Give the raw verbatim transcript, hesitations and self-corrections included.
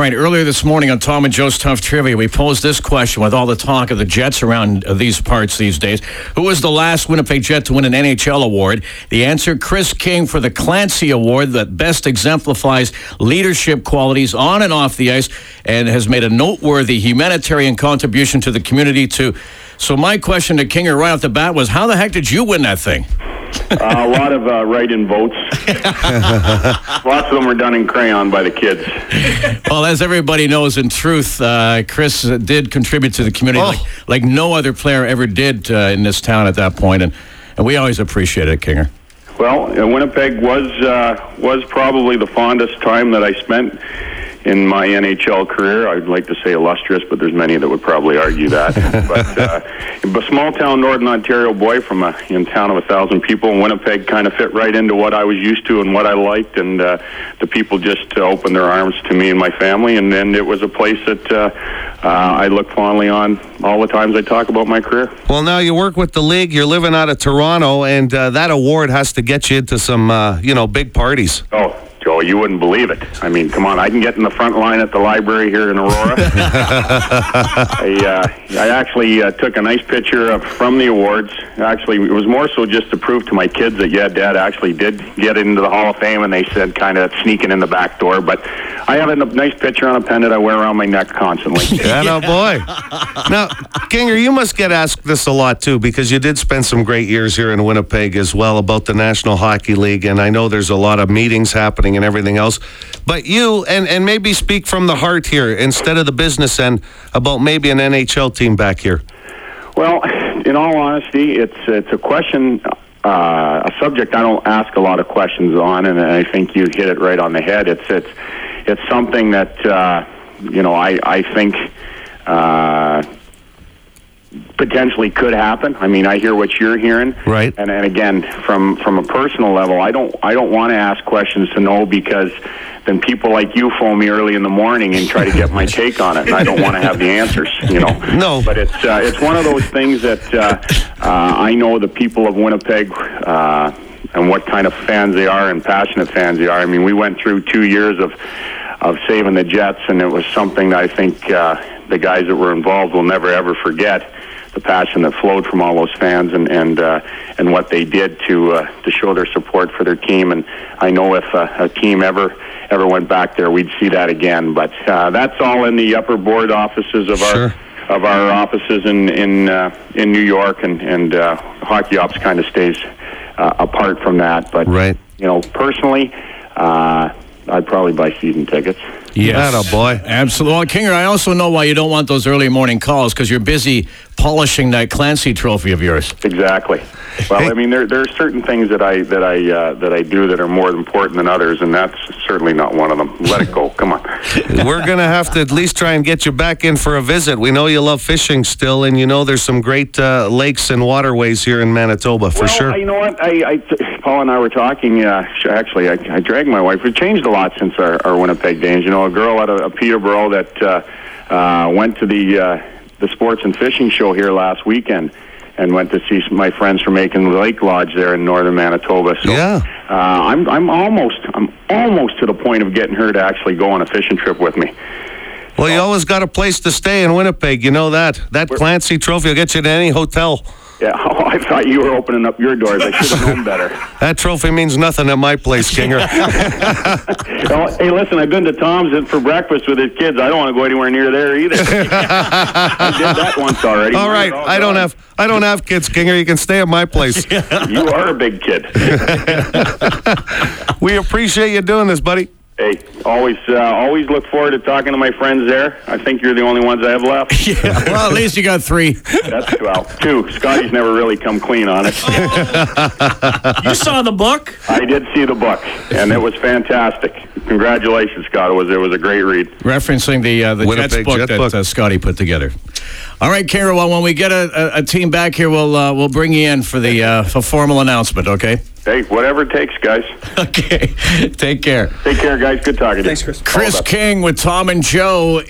right, earlier this morning on Tom and Joe's Tough Trivia, we posed this question with all the talk of the Jets around uh, these parts these days. Who was the last Winnipeg Jet to win an N H L award? The answer, Chris King for the Clancy Award that best exemplifies leadership qualities on and off the ice and has made a noteworthy humanitarian contribution to the community too. So my question to Kinger right off the bat was, how the heck did you win that thing? Uh, a lot of uh, write-in votes. Lots of them were done in crayon by the kids. Well, as everybody knows, in truth, uh, Chris did contribute to the community oh. like, like no other player ever did uh, in this town at that point, and, and we always appreciate it, Kinger. Well, uh, Winnipeg was uh, was probably the fondest time that I spent in my N H L career. I'd like to say illustrious, but there's many that would probably argue that. but uh, a small-town Northern Ontario boy from a in town of a thousand people, Winnipeg kind of fit right into what I was used to and what I liked, and uh, the people just uh, opened their arms to me and my family, and then it was a place that uh, uh, I look fondly on all the times I talk about my career. Well, now you work with the league. You're living out of Toronto, and uh, that award has to get you into some, uh, you know, big parties. Oh, Joe, you wouldn't believe it. I mean, come on, I can get in the front line at the library here in Aurora. I, uh, I actually uh, took a nice picture of, from the awards. Actually, it was more so just to prove to my kids that, yeah, Dad actually did get into the Hall of Fame, and they said kind of sneaking in the back door. But I have a nice picture on a pendant I wear around my neck constantly. Yeah, no, boy. Now, Kinger, you must get asked this a lot, too, because you did spend some great years here in Winnipeg as well about the National Hockey League, and I know there's a lot of meetings happening and everything else. But you, and, and maybe speak from the heart here instead of the business end about maybe an N H L team back here. Well, in all honesty, it's it's a question, uh, a subject I don't ask a lot of questions on, and I think you hit it right on the head. It's it's it's something that uh, you know I I think uh, potentially could happen. I mean, I hear what you're hearing, right? And and again, from from a personal level, I don't I don't want to ask questions to know, because then people like you phone me early in the morning and try to get my take on it, and I don't want to have the answers, you know. No. But it's uh, it's one of those things that uh, uh, I know the people of Winnipeg uh, and what kind of fans they are and passionate fans they are. I mean, we went through two years of of saving the Jets, and it was something that I think uh, the guys that were involved will never ever forget. The passion that flowed from all those fans, and and uh, and what they did to uh, to show their support for their team. And I know if uh, a team ever ever went back there, we'd see that again. But uh, that's all in the upper board offices of Sure. our of our offices in in uh, in New York, and and uh, hockey ops kind of stays uh, apart from that. But right. you know, personally, uh, I'd probably buy season tickets. Yes. Atta boy. Absolutely. Well, Kinger, I also know why you don't want those early morning calls, because you're busy polishing that Clancy trophy of yours. Exactly. Well, I mean, there there are certain things that I that I uh, that I do that are more important than others, and that's certainly not one of them. Let it go. Come on. We're going to have to at least try and get you back in for a visit. We know you love fishing still, and you know there's some great uh, lakes and waterways here in Manitoba, for well, sure. You know what? I, I, Paul and I were talking, uh, actually, I, I dragged my wife. We've changed a lot since our, our Winnipeg days. You know, a girl out of, of Peterborough that uh, uh, went to the uh, the sports and fishing show here last weekend, and went to see my friends from Aiken Lake Lodge there in northern Manitoba. So yeah. uh, I'm I'm almost I'm almost to the point of getting her to actually go on a fishing trip with me. Well, you always got a place to stay in Winnipeg. You know that. That Clancy trophy will get you to any hotel. Yeah, oh, I thought you were opening up your doors. I should have known better. That trophy means nothing at my place, Kinger. Well, hey, listen, I've been to Tom's for breakfast with his kids. I don't want to go anywhere near there either. I did that once already. All right, I don't have I don't have kids, Kinger. You can stay at my place. You are a big kid. We appreciate you doing this, buddy. Hey, always uh, always look forward to talking to my friends there. I think you're the only ones I have left. Yeah, well, at least you got three. That's, well, two. Scotty's never really come clean on it. You saw the book? I did see the book, and it was fantastic. Congratulations, Scott. It was, it was a great read. Referencing the uh, the Jets Winnipeg book Jet that book. Uh, Scotty put together. All right, Kara, well, when we get a, a, a team back here, we'll uh, we'll bring you in for the uh, for formal announcement, okay? Hey, whatever it takes, guys. Okay. Take care. Take care, guys. Good talking to you. Thanks, Chris. Chris King with Tom and Joe.